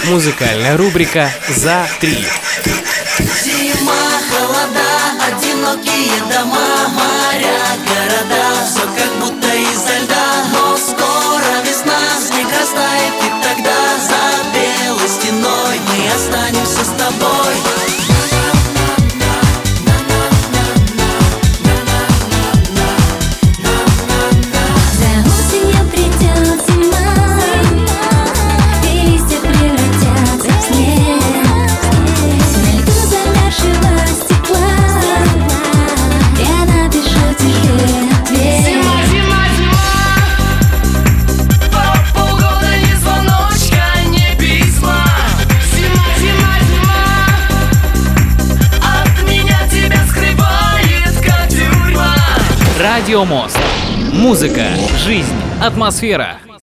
Музыкальная рубрика «За 3». Зима, холода, одинокие дома, моря, города, все как будто изо льда. Но скоро весна, снег растает, и тогда за белой стеной мы останемся с тобой. Радио Мост. Музыка, жизнь, атмосфера.